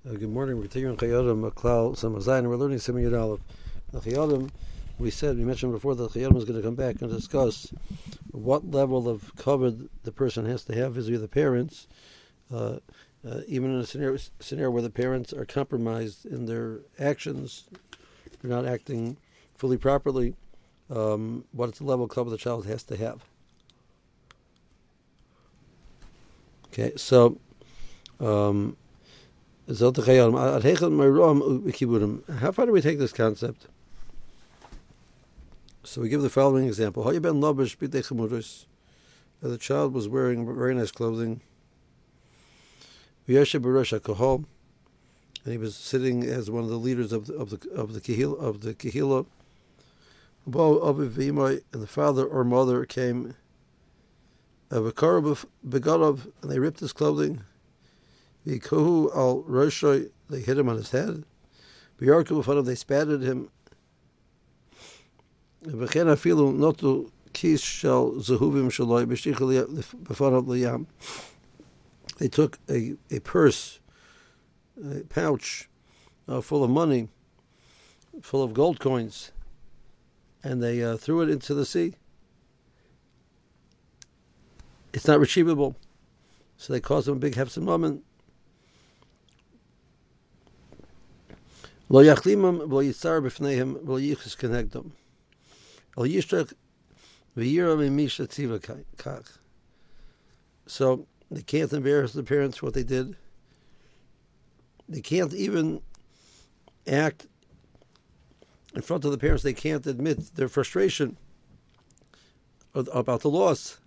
Good morning. We're continuing Chayodim, Klal Samazayin. We're learning Siman Yud Aleph. The Chayodim, we mentioned before that Chayodim is going to come back and discuss what level of covet the person has to have vis-a-vis the parents, even in a scenario where the parents are compromised in their actions, they're not acting fully properly. What is the level of covet the child has to have? Okay, so. How far do we take this concept? So we give the following example. The child was wearing very nice clothing. And he was sitting as one of the leaders of the Kehillah. And the father or mother came, and they ripped his clothing. They hit him on his head. They spat at him. They took a purse, a pouch full of money, full of gold coins, and they threw it into the sea. It's not retrievable. So they caused him a big hefsed moment. Lo yachlimam v'lo yitzar b'fneihem v'lo yichus kenegdom. El yishtach v'yira mimisha tziva kach. So they can't embarrass the parents for what they did. They can't even act in front of the parents. They can't admit their frustration about the loss,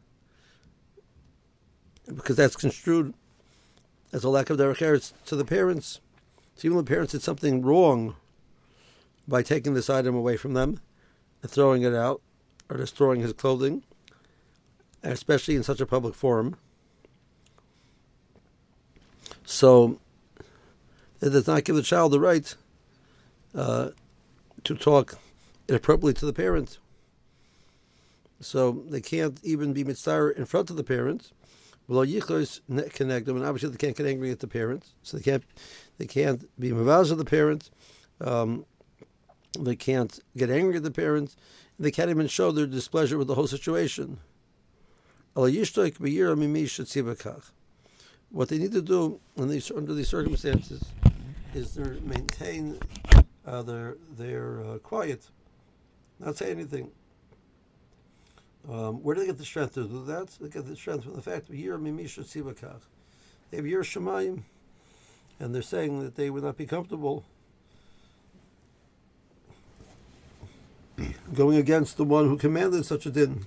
because that's construed as a lack of derech eretz to the parents. So even the parents did something wrong by taking this item away from them and throwing it out, or destroying his clothing, especially in such a public forum. So it does not give the child the right to talk inappropriately to the parent. So they can't even be mitzvah in front of the parents. And obviously they can't get angry at the parents, so they can't be mavaz of the parents. They can't get angry at the parents. And they can't even show their displeasure with the whole situation. What they need to do under these circumstances is to maintain their quiet, not say anything. Where do they get the strength to do that? They get the strength from the fact of Yir Mimisha Tzivakach. They have Yir Shemayim, and they're saying that they would not be comfortable going against the one who commanded such a din.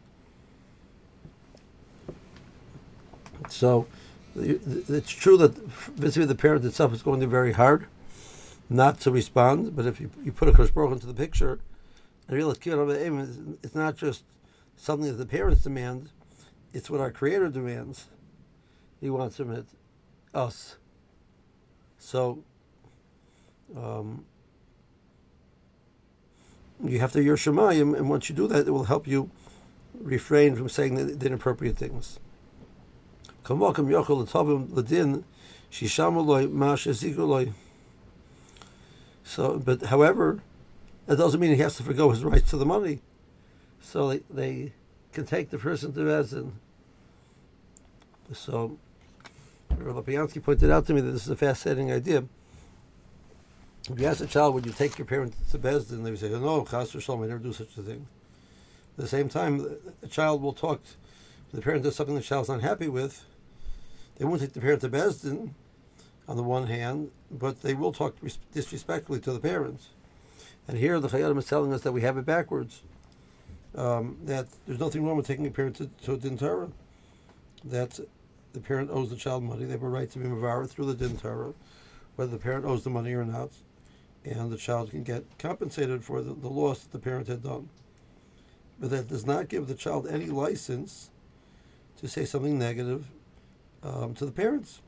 So it's true that vis-a-vis the parent itself is going to be very hard not to respond, but if you put a Kosh Baruch into the picture and realize it's not just something that the parents demand, it's what our Creator demands. He wants from us. So you have to Yir Shemayim, and once you do that, it will help you refrain from saying the inappropriate things. So, but however, that doesn't mean he has to forgo his rights to the money. So they can take the person to Bezdin. So Rav Lopiansky pointed out to me that this is a fascinating idea. If you ask a child, would you take your parents to Bezdin? They would say, no, Chas v'Shalom, I never do such a thing. At the same time, the child will talk to the parent does something the child's not happy with. They won't take the parent to Bezdin on the one hand, but they will talk disrespectfully to the parents. And here the Chayyim is telling us that we have it backwards. That there's nothing wrong with taking a parent to a din Torah. That the parent owes the child money. They have a right to be mevarah through the din Torah, whether the parent owes the money or not, and the child can get compensated for the loss that the parent had done. But that does not give the child any license to say something negative to the parents.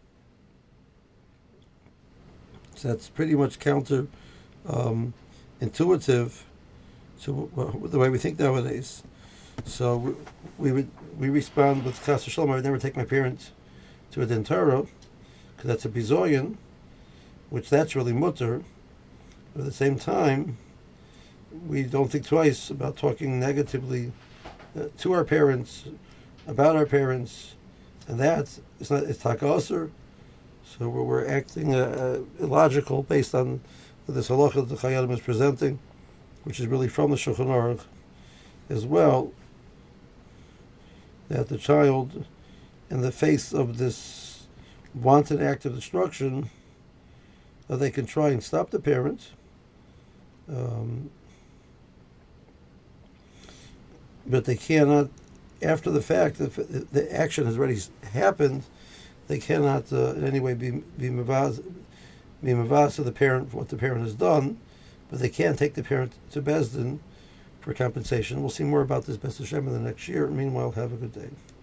So that's pretty much counter intuitive to the way we think nowadays. So we respond with Chas v'Shalom. I would never take my parents to a din Torah, because that's a bizoyan. which that's really mutter. But at the same time, we don't think twice about talking negatively to our parents, about our parents, and it's takasur. So we're acting illogical based on this halacha that the Chayadim is presenting, which is really from the Shulchan Aruch as well, that the child, in the face of this wanton act of destruction, they can try and stop the parent, but they cannot, after the fact, if the action has already happened, they cannot in any way be mavaz to the parent for what the parent has done, but they can take the parent to Beis Din for compensation. We'll see more about this B'ez Hashem in the next year. Meanwhile, have a good day.